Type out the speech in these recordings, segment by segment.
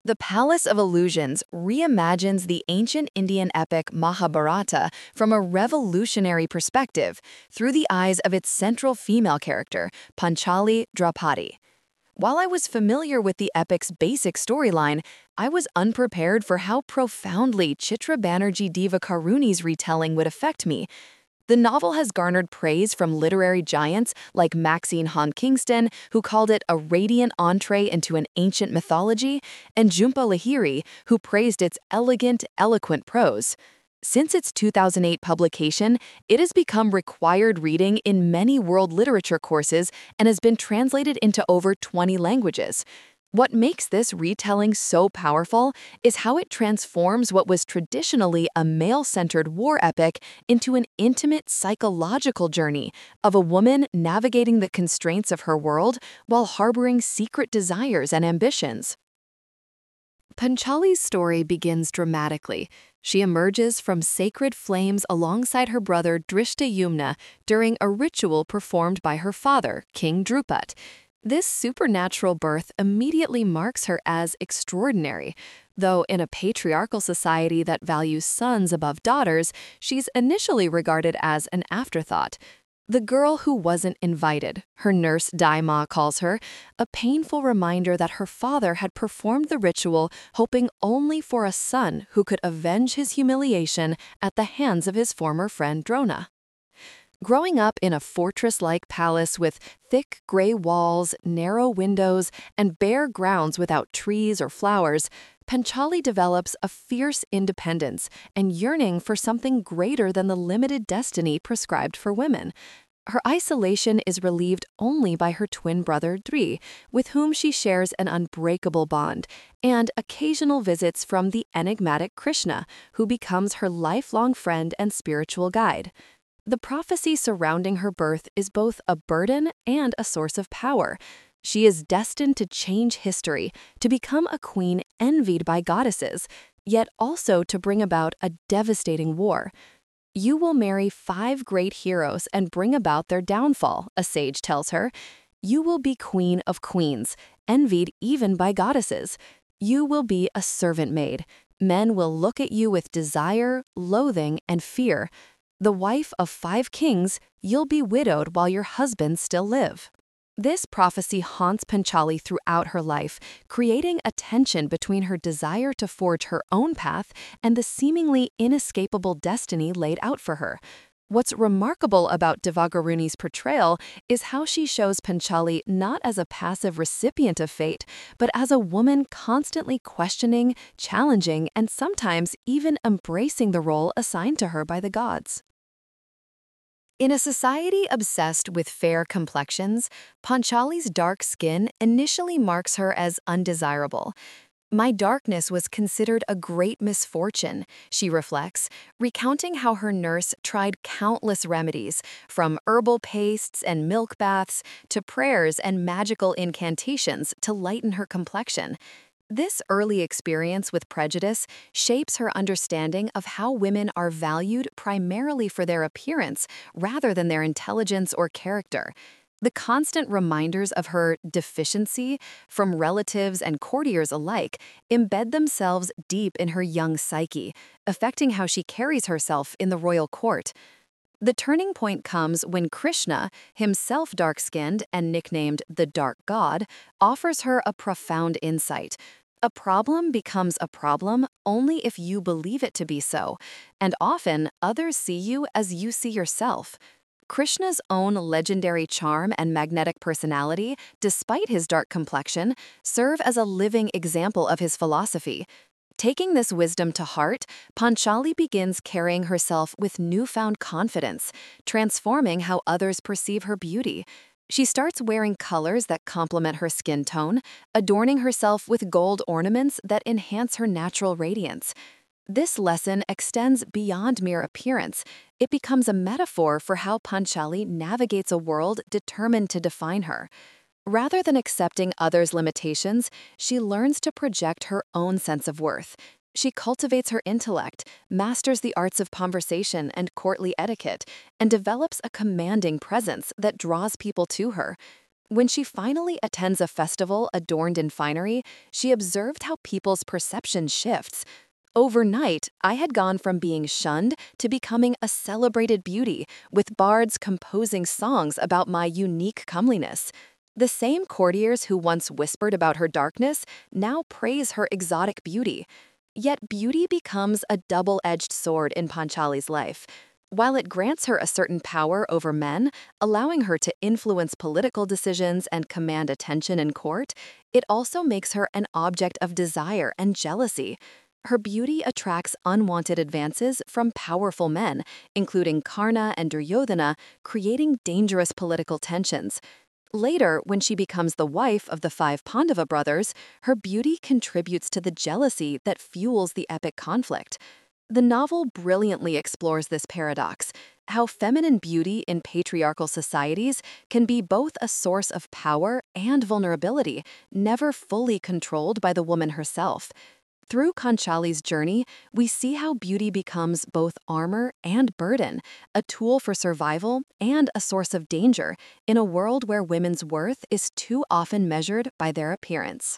The Palace of Illusions reimagines the ancient Indian epic Mahabharata from a revolutionary perspective through the eyes of its central female character, Panchali Draupadi. While I was familiar with the epic's basic storyline, I was unprepared for how profoundly Chitra Banerjee Divakaruni's retelling would affect me. The novel has garnered praise from literary giants like Maxine Hon Kingston, who called it a radiant entree into an ancient mythology, and Jhumpa Lahiri, who praised its elegant, eloquent prose. Since its 2008 publication, it has become required reading in many world literature courses and has been translated into over 20 languages. What makes this retelling so powerful is how it transforms what was traditionally a male-centered war epic into an intimate psychological journey of a woman navigating the constraints of her world while harboring secret desires and ambitions. Panchali's story begins dramatically. She emerges from sacred flames alongside her brother Drishtadyumna during a ritual performed by her father, King Drupat. This supernatural birth immediately marks her as extraordinary. Though in a patriarchal society that values sons above daughters, she's initially regarded as an afterthought. The girl who wasn't invited, her nurse Daima calls her, a painful reminder that her father had performed the ritual hoping only for a son who could avenge his humiliation at the hands of his former friend Drona. Growing up in a fortress-like palace with thick gray walls, narrow windows, and bare grounds without trees or flowers, Panchali develops a fierce independence and yearning for something greater than the limited destiny prescribed for women. Her isolation is relieved only by her twin brother Dri, with whom she shares an unbreakable bond, and occasional visits from the enigmatic Krishna, who becomes her lifelong friend and spiritual guide. The prophecy surrounding her birth is both a burden and a source of power. She is destined to change history, to become a queen envied by goddesses, yet also to bring about a devastating war. You will marry 5 great heroes and bring about their downfall, a sage tells her. You will be queen of queens, envied even by goddesses. You will be a servant maid. Men will look at you with desire, loathing, and fear. The wife of 5 kings, you'll be widowed while your husbands still live. This prophecy haunts Panchali throughout her life, creating a tension between her desire to forge her own path and the seemingly inescapable destiny laid out for her. What's remarkable about Divakaruni's portrayal is how she shows Panchali not as a passive recipient of fate, but as a woman constantly questioning, challenging, and sometimes even embracing the role assigned to her by the gods. In a society obsessed with fair complexions, Panchali's dark skin initially marks her as undesirable. My darkness was considered a great misfortune, she reflects, recounting how her nurse tried countless remedies, from herbal pastes and milk baths to prayers and magical incantations to lighten her complexion. This early experience with prejudice shapes her understanding of how women are valued primarily for their appearance rather than their intelligence or character. The constant reminders of her deficiency from relatives and courtiers alike embed themselves deep in her young psyche, affecting how she carries herself in the royal court. The turning point comes when Krishna, himself dark-skinned and nicknamed the Dark God, offers her a profound insight. A problem becomes a problem only if you believe it to be so, and often others see you as you see yourself. Krishna's own legendary charm and magnetic personality, despite his dark complexion, serve as a living example of his philosophy. Taking this wisdom to heart, Panchali begins carrying herself with newfound confidence, transforming how others perceive her beauty. She starts wearing colors that complement her skin tone, adorning herself with gold ornaments that enhance her natural radiance. This lesson extends beyond mere appearance. It becomes a metaphor for how Panchali navigates a world determined to define her. Rather than accepting others' limitations, she learns to project her own sense of worth. She cultivates her intellect, masters the arts of conversation and courtly etiquette, and develops a commanding presence that draws people to her. When she finally attends a festival adorned in finery, she observed how people's perception shifts. Overnight, I had gone from being shunned to becoming a celebrated beauty, with bards composing songs about my unique comeliness. The same courtiers who once whispered about her darkness now praise her exotic beauty. Yet beauty becomes a double-edged sword in Panchali's life. While it grants her a certain power over men, allowing her to influence political decisions and command attention in court, it also makes her an object of desire and jealousy. Her beauty attracts unwanted advances from powerful men, including Karna and Duryodhana, creating dangerous political tensions. Later, when she becomes the wife of the five Pandava brothers, her beauty contributes to the jealousy that fuels the epic conflict. The novel brilliantly explores this paradox, how feminine beauty in patriarchal societies can be both a source of power and vulnerability, never fully controlled by the woman herself. Through Kanchali's journey, we see how beauty becomes both armor and burden, a tool for survival and a source of danger in a world where women's worth is too often measured by their appearance.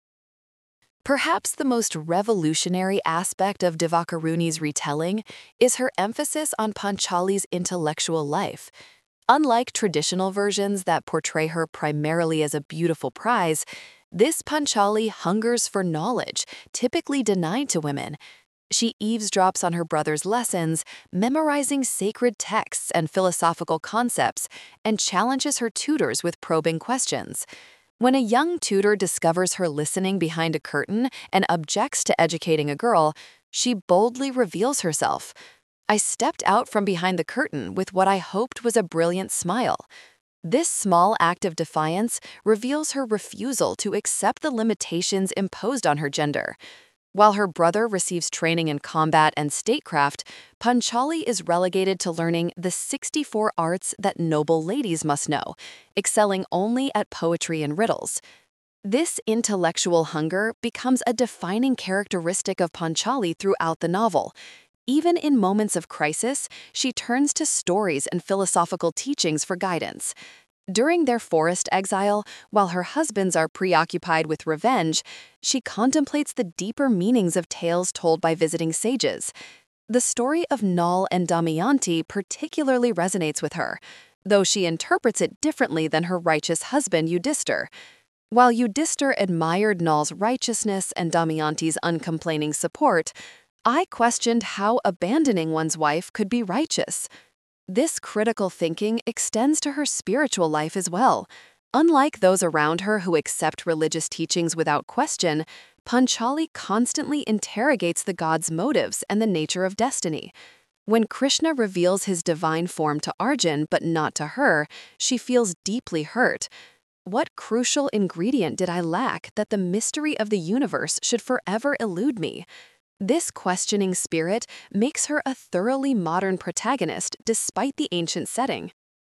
Perhaps the most revolutionary aspect of Divakaruni's retelling is her emphasis on Panchali's intellectual life. Unlike traditional versions that portray her primarily as a beautiful prize, this Panchali hungers for knowledge, typically denied to women. She eavesdrops on her brother's lessons, memorizing sacred texts and philosophical concepts, and challenges her tutors with probing questions. When a young tutor discovers her listening behind a curtain and objects to educating a girl, she boldly reveals herself. I stepped out from behind the curtain with what I hoped was a brilliant smile. This small act of defiance reveals her refusal to accept the limitations imposed on her gender. While her brother receives training in combat and statecraft, Panchali is relegated to learning the 64 arts that noble ladies must know, excelling only at poetry and riddles. This intellectual hunger becomes a defining characteristic of Panchali throughout the novel. Even in moments of crisis, she turns to stories and philosophical teachings for guidance. During their forest exile, while her husbands are preoccupied with revenge, she contemplates the deeper meanings of tales told by visiting sages. The story of Nal and Damayanti particularly resonates with her, though she interprets it differently than her righteous husband Yudhishthir. While Yudhishthir admired Nal's righteousness and Damayanti's uncomplaining support, I questioned how abandoning one's wife could be righteous. This critical thinking extends to her spiritual life as well. Unlike those around her who accept religious teachings without question, Panchali constantly interrogates the god's motives and the nature of destiny. When Krishna reveals his divine form to Arjun but not to her, she feels deeply hurt. What crucial ingredient did I lack that the mystery of the universe should forever elude me? This questioning spirit makes her a thoroughly modern protagonist despite the ancient setting.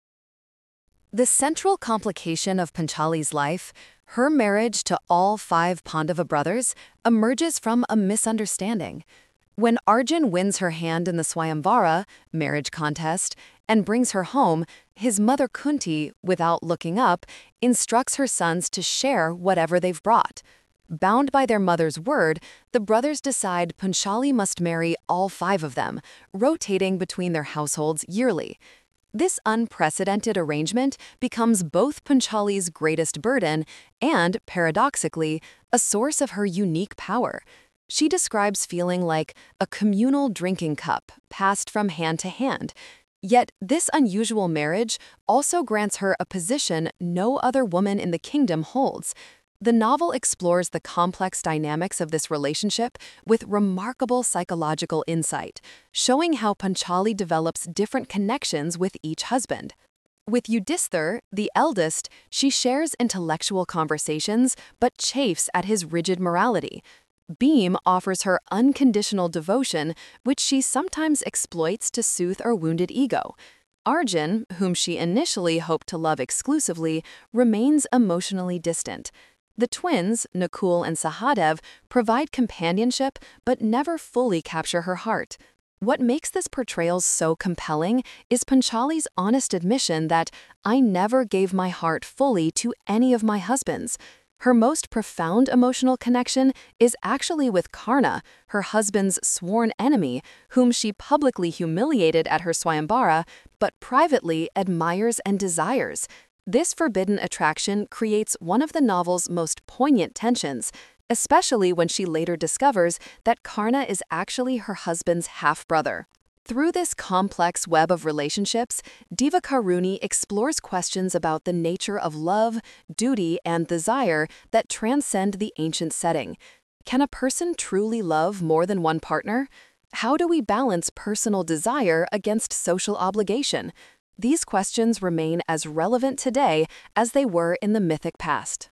The central complication of Panchali's life, her marriage to all five Pandava brothers, emerges from a misunderstanding. When Arjun wins her hand in the Swayamvara marriage contest and brings her home, his mother Kunti, without looking up, instructs her sons to share whatever they've brought. Bound by their mother's word, the brothers decide Panchali must marry all five of them, rotating between their households yearly. This unprecedented arrangement becomes both Panchali's greatest burden and, paradoxically, a source of her unique power. She describes feeling like a communal drinking cup passed from hand to hand. Yet this unusual marriage also grants her a position no other woman in the kingdom holds. The novel explores the complex dynamics of this relationship with remarkable psychological insight, showing how Panchali develops different connections with each husband. With Yudhishthir, the eldest, she shares intellectual conversations but chafes at his rigid morality. Bhim offers her unconditional devotion, which she sometimes exploits to soothe her wounded ego. Arjun, whom she initially hoped to love exclusively, remains emotionally distant. The twins, Nakul and Sahadev, provide companionship but never fully capture her heart. What makes this portrayal so compelling is Panchali's honest admission that I never gave my heart fully to any of my husbands. Her most profound emotional connection is actually with Karna, her husband's sworn enemy, whom she publicly humiliated at her Swayambara, but privately admires and desires. This forbidden attraction creates one of the novel's most poignant tensions, especially when she later discovers that Karna is actually her husband's half-brother. Through this complex web of relationships, Divakaruni explores questions about the nature of love, duty, and desire that transcend the ancient setting. Can a person truly love more than one partner? How do we balance personal desire against social obligation? These questions remain as relevant today as they were in the mythic past.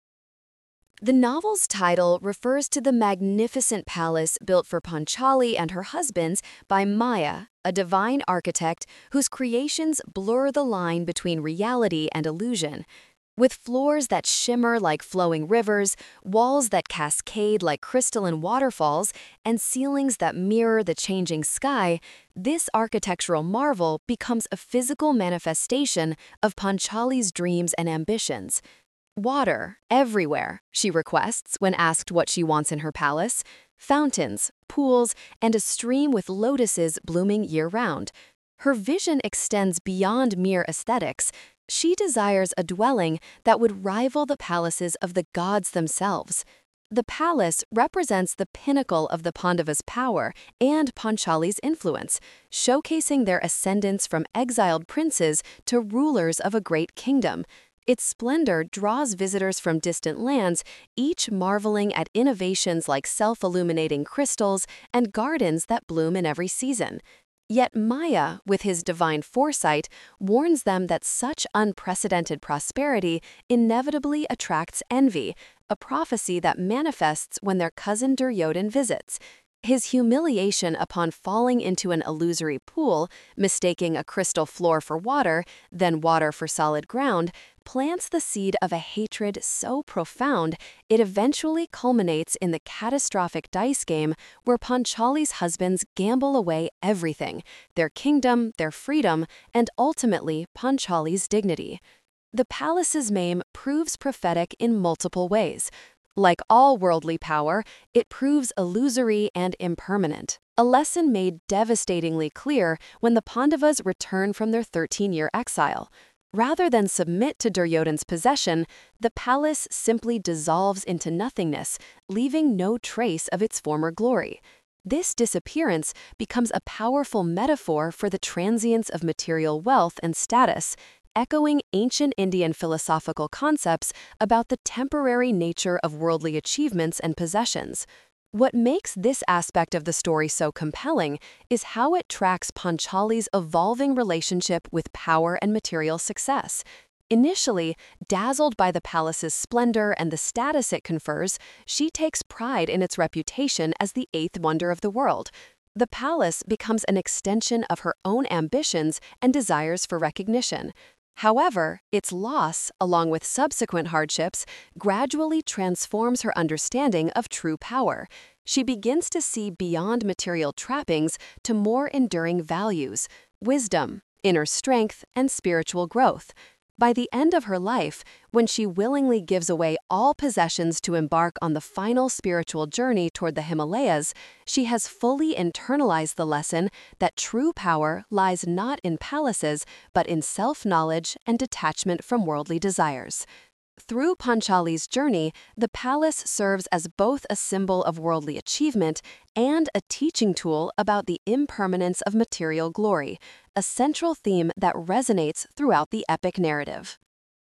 The novel's title refers to the magnificent palace built for Panchali and her husbands by Maya, a divine architect whose creations blur the line between reality and illusion. With floors that shimmer like flowing rivers, walls that cascade like crystalline waterfalls, and ceilings that mirror the changing sky, this architectural marvel becomes a physical manifestation of Panchali's dreams and ambitions. Water, everywhere, she requests when asked what she wants in her palace. Fountains, pools, and a stream with lotuses blooming year-round. Her vision extends beyond mere aesthetics. She desires a dwelling that would rival the palaces of the gods themselves. The palace represents the pinnacle of the Pandavas' power and Panchali's influence, showcasing their ascendance from exiled princes to rulers of a great kingdom. Its splendor draws visitors from distant lands, each marveling at innovations like self-illuminating crystals and gardens that bloom in every season. Yet Maya, with his divine foresight, warns them that such unprecedented prosperity inevitably attracts envy, a prophecy that manifests when their cousin Duryodhan visits. His humiliation upon falling into an illusory pool, mistaking a crystal floor for water, then water for solid ground, plants the seed of a hatred so profound it eventually culminates in the catastrophic dice game where Panchali's husbands gamble away everything, their kingdom, their freedom, and ultimately Panchali's dignity. The palace's name proves prophetic in multiple ways. Like all worldly power, it proves illusory and impermanent, a lesson made devastatingly clear when the Pandavas return from their 13-year exile. Rather than submit to Duryodhan's possession, the palace simply dissolves into nothingness, leaving no trace of its former glory. This disappearance becomes a powerful metaphor for the transience of material wealth and status, echoing ancient Indian philosophical concepts about the temporary nature of worldly achievements and possessions. What makes this aspect of the story so compelling is how it tracks Panchali's evolving relationship with power and material success. Initially, dazzled by the palace's splendor and the status it confers, she takes pride in its reputation as the eighth wonder of the world. The palace becomes an extension of her own ambitions and desires for recognition. However, its loss, along with subsequent hardships, gradually transforms her understanding of true power. She begins to see beyond material trappings to more enduring values, wisdom, inner strength, and spiritual growth. By the end of her life, when she willingly gives away all possessions to embark on the final spiritual journey toward the Himalayas, she has fully internalized the lesson that true power lies not in palaces, but in self-knowledge and detachment from worldly desires. Through Panchali's journey, the palace serves as both a symbol of worldly achievement and a teaching tool about the impermanence of material glory, a central theme that resonates throughout the epic narrative.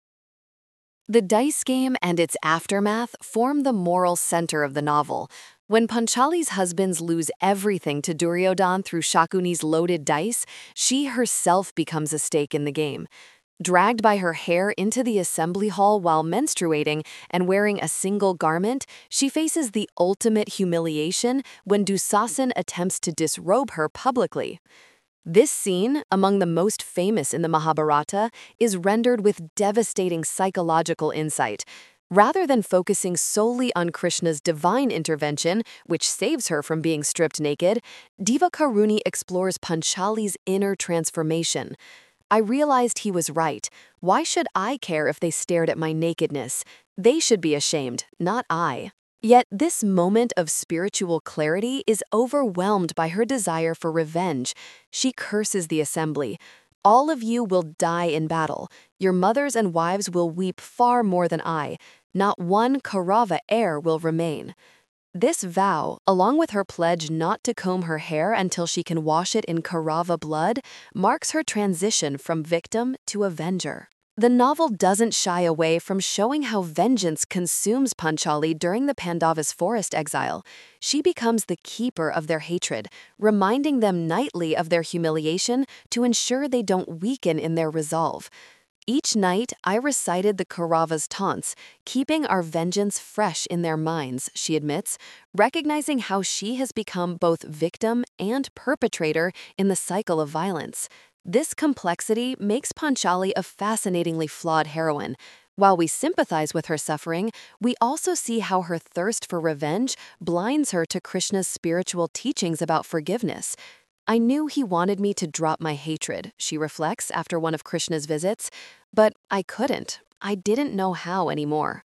The dice game and its aftermath form the moral center of the novel. When Panchali's husbands lose everything to Duryodhan through Shakuni's loaded dice, she herself becomes a stake in the game. Dragged by her hair into the assembly hall while menstruating and wearing a single garment, she faces the ultimate humiliation when Dusasan attempts to disrobe her publicly. This scene, among the most famous in the Mahabharata, is rendered with devastating psychological insight. Rather than focusing solely on Krishna's divine intervention, which saves her from being stripped naked, Divakaruni explores Panchali's inner transformation. I realized he was right. Why should I care if they stared at my nakedness? They should be ashamed, not I. Yet this moment of spiritual clarity is overwhelmed by her desire for revenge. She curses the assembly. All of you will die in battle. Your mothers and wives will weep far more than I. Not one Kaurava heir will remain. This vow, along with her pledge not to comb her hair until she can wash it in Kaurava blood, marks her transition from victim to avenger. The novel doesn't shy away from showing how vengeance consumes Panchali during the Pandavas' forest exile. She becomes the keeper of their hatred, reminding them nightly of their humiliation to ensure they don't weaken in their resolve. Each night, I recited the Kaurava's taunts, keeping our vengeance fresh in their minds, she admits, recognizing how she has become both victim and perpetrator in the cycle of violence. This complexity makes Panchali a fascinatingly flawed heroine. While we sympathize with her suffering, we also see how her thirst for revenge blinds her to Krishna's spiritual teachings about forgiveness. I knew he wanted me to drop my hatred, she reflects after one of Krishna's visits, but I couldn't. I didn't know how anymore.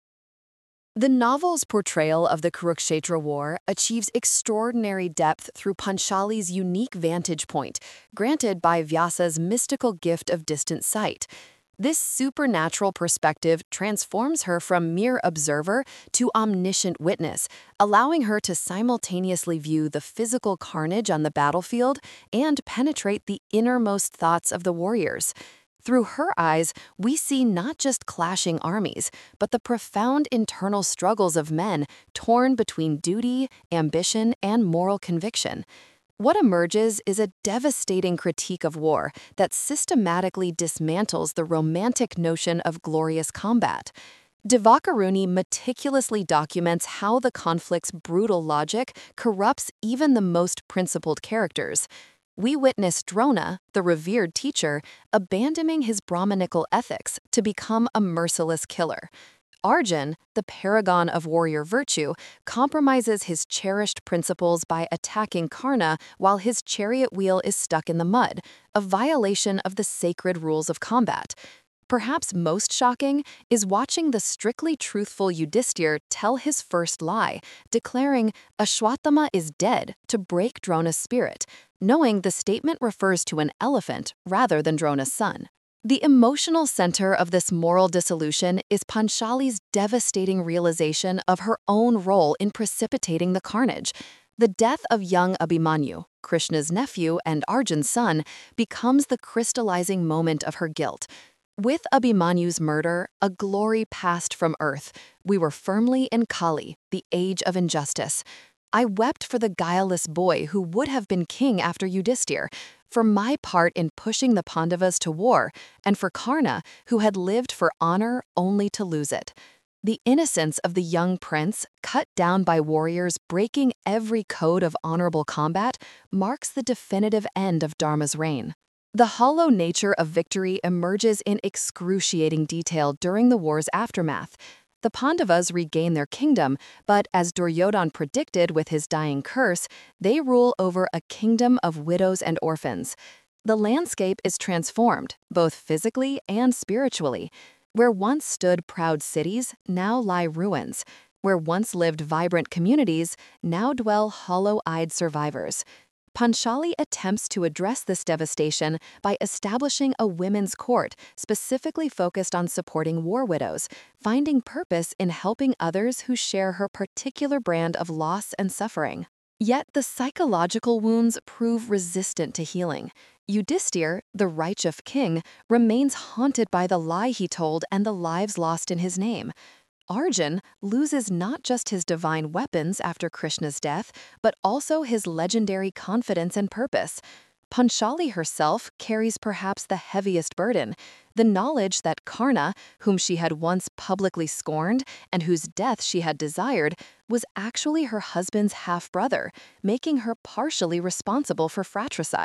The novel's portrayal of the Kurukshetra War achieves extraordinary depth through Panchali's unique vantage point, granted by Vyasa's mystical gift of distant sight. This supernatural perspective transforms her from mere observer to omniscient witness, allowing her to simultaneously view the physical carnage on the battlefield and penetrate the innermost thoughts of the warriors. Through her eyes, we see not just clashing armies, but the profound internal struggles of men torn between duty, ambition, and moral conviction. What emerges is a devastating critique of war that systematically dismantles the romantic notion of glorious combat. Divakaruni meticulously documents how the conflict's brutal logic corrupts even the most principled characters. We witness Drona, the revered teacher, abandoning his Brahmanical ethics to become a merciless killer. Arjun, the paragon of warrior virtue, compromises his cherished principles by attacking Karna while his chariot wheel is stuck in the mud, a violation of the sacred rules of combat. Perhaps most shocking is watching the strictly truthful Yudhishthir tell his first lie, declaring Ashwatthama is dead to break Drona's spirit, knowing the statement refers to an elephant rather than Drona's son. The emotional center of this moral dissolution is Panchali's devastating realization of her own role in precipitating the carnage. The death of young Abhimanyu, Krishna's nephew and Arjun's son, becomes the crystallizing moment of her guilt. With Abhimanyu's murder, a glory passed from earth. We were firmly in Kali, the age of injustice. I wept for the guileless boy who would have been king after Yudhishthir, for my part in pushing the Pandavas to war, and for Karna, who had lived for honor only to lose it. The innocence of the young prince, cut down by warriors breaking every code of honorable combat, marks the definitive end of Dharma's reign. The hollow nature of victory emerges in excruciating detail during the war's aftermath. The Pandavas regain their kingdom, but as Duryodhan predicted with his dying curse, they rule over a kingdom of widows and orphans. The landscape is transformed, both physically and spiritually. Where once stood proud cities, now lie ruins. Where once lived vibrant communities, now dwell hollow-eyed survivors. Panchali attempts to address this devastation by establishing a women's court specifically focused on supporting war widows, finding purpose in helping others who share her particular brand of loss and suffering. Yet the psychological wounds prove resistant to healing. Yudhishthir, the righteous king, remains haunted by the lie he told and the lives lost in his name. Arjun loses not just his divine weapons after Krishna's death, but also his legendary confidence and purpose. Panchali herself carries perhaps the heaviest burden, the knowledge that Karna, whom she had once publicly scorned and whose death she had desired, was actually her husband's half-brother, making her partially responsible for fratricide.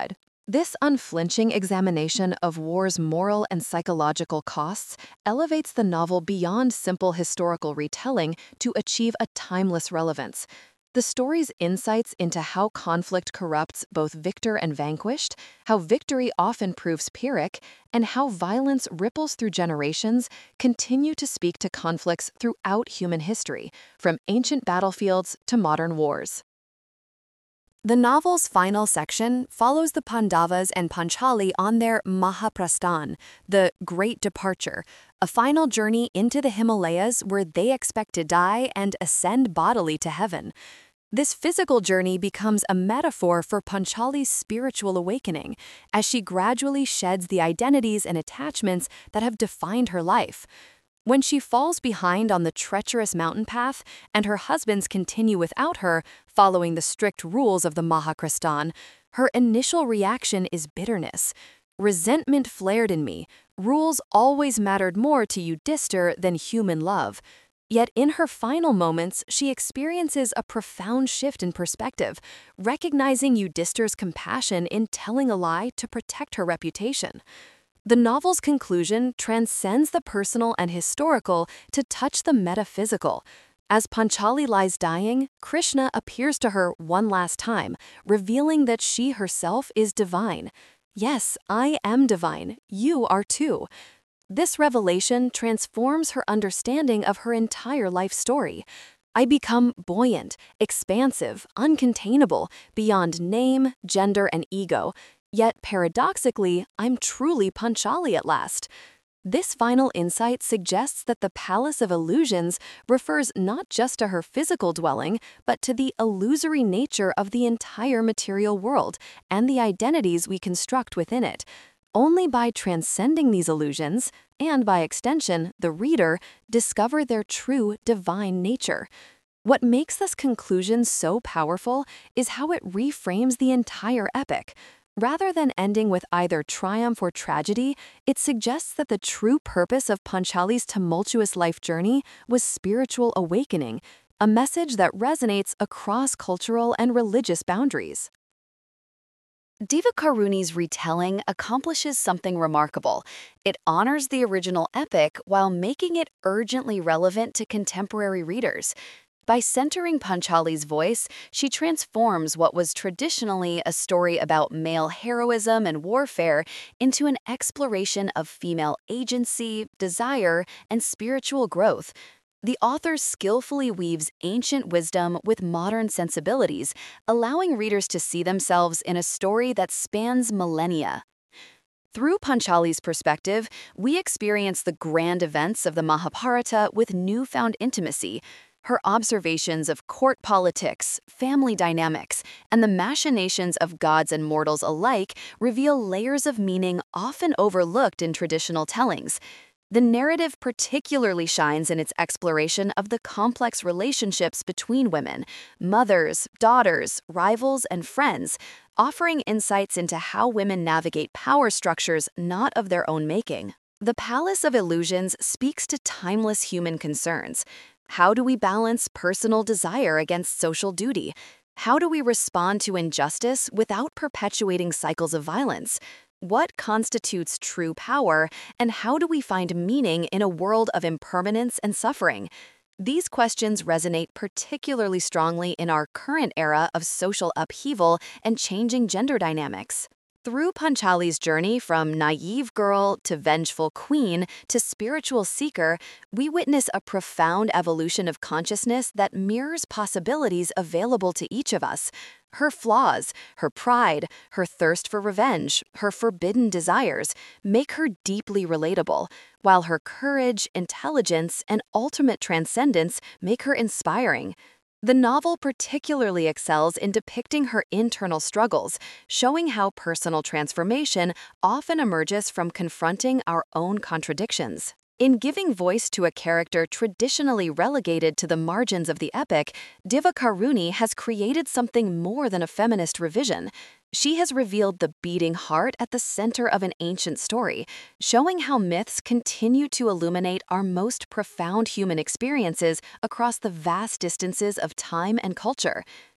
This unflinching examination of war's moral and psychological costs elevates the novel beyond simple historical retelling to achieve a timeless relevance. The story's insights into how conflict corrupts both victor and vanquished, how victory often proves Pyrrhic, and how violence ripples through generations continue to speak to conflicts throughout human history, from ancient battlefields to modern wars. The novel's final section follows the Pandavas and Panchali on their Mahaprasthan, the Great Departure, a final journey into the Himalayas where they expect to die and ascend bodily to heaven. This physical journey becomes a metaphor for Panchali's spiritual awakening, as she gradually sheds the identities and attachments that have defined her life. When she falls behind on the treacherous mountain path and her husbands continue without her, following the strict rules of the Mahaprasthan, her initial reaction is bitterness. Resentment flared in me. Rules always mattered more to Yudhishthir than human love. Yet in her final moments, she experiences a profound shift in perspective, recognizing Yudhishthir's compassion in telling a lie to protect her reputation. The novel's conclusion transcends the personal and historical to touch the metaphysical. As Panchali lies dying, Krishna appears to her one last time, revealing that she herself is divine. Yes, I am divine. You are too. This revelation transforms her understanding of her entire life story. I become buoyant, expansive, uncontainable, beyond name, gender, and ego. Yet, paradoxically, I'm truly Panchali at last. This final insight suggests that the Palace of Illusions refers not just to her physical dwelling, but to the illusory nature of the entire material world and the identities we construct within it. Only by transcending these illusions, and by extension, the reader, discover their true divine nature. What makes this conclusion so powerful is how it reframes the entire epic. Rather than ending with either triumph or tragedy, it suggests that the true purpose of Panchali's tumultuous life journey was spiritual awakening, a message that resonates across cultural and religious boundaries. Divakaruni's retelling accomplishes something remarkable. It honors the original epic while making it urgently relevant to contemporary readers. By centering Panchali's voice, she transforms what was traditionally a story about male heroism and warfare into an exploration of female agency, desire, and spiritual growth. The author skillfully weaves ancient wisdom with modern sensibilities, allowing readers to see themselves in a story that spans millennia. Through Panchali's perspective, we experience the grand events of the Mahabharata with newfound intimacy. Her observations of court politics, family dynamics, and the machinations of gods and mortals alike reveal layers of meaning often overlooked in traditional tellings. The narrative particularly shines in its exploration of the complex relationships between women, mothers, daughters, rivals, and friends, offering insights into how women navigate power structures not of their own making. The Palace of Illusions speaks to timeless human concerns. How do we balance personal desire against social duty? How do we respond to injustice without perpetuating cycles of violence? What constitutes true power, and how do we find meaning in a world of impermanence and suffering? These questions resonate particularly strongly in our current era of social upheaval and changing gender dynamics. Through Panchali's journey from naive girl to vengeful queen to spiritual seeker, we witness a profound evolution of consciousness that mirrors possibilities available to each of us. Her flaws, her pride, her thirst for revenge, her forbidden desires make her deeply relatable, while her courage, intelligence, and ultimate transcendence make her inspiring. The novel particularly excels in depicting her internal struggles, showing how personal transformation often emerges from confronting our own contradictions. In giving voice to a character traditionally relegated to the margins of the epic, Divakaruni has created something more than a feminist revision. She has revealed the beating heart at the center of an ancient story, showing how myths continue to illuminate our most profound human experiences across the vast distances of time and culture.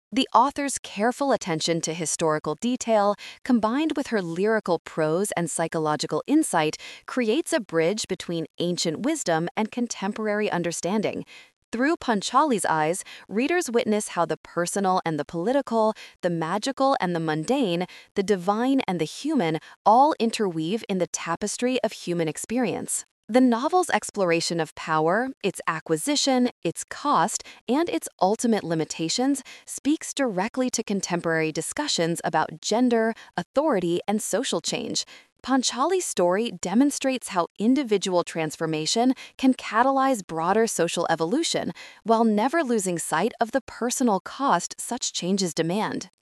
The author's careful attention to historical detail, combined with her lyrical prose and psychological insight, creates a bridge between ancient wisdom and contemporary understanding. Through Panchali's eyes, readers witness how the personal and the political, the magical and the mundane, the divine and the human all interweave in the tapestry of human experience. The novel's exploration of power, its acquisition, its cost, and its ultimate limitations speaks directly to contemporary discussions about gender, authority, and social change. Panchali's story demonstrates how individual transformation can catalyze broader social evolution while never losing sight of the personal cost such changes demand.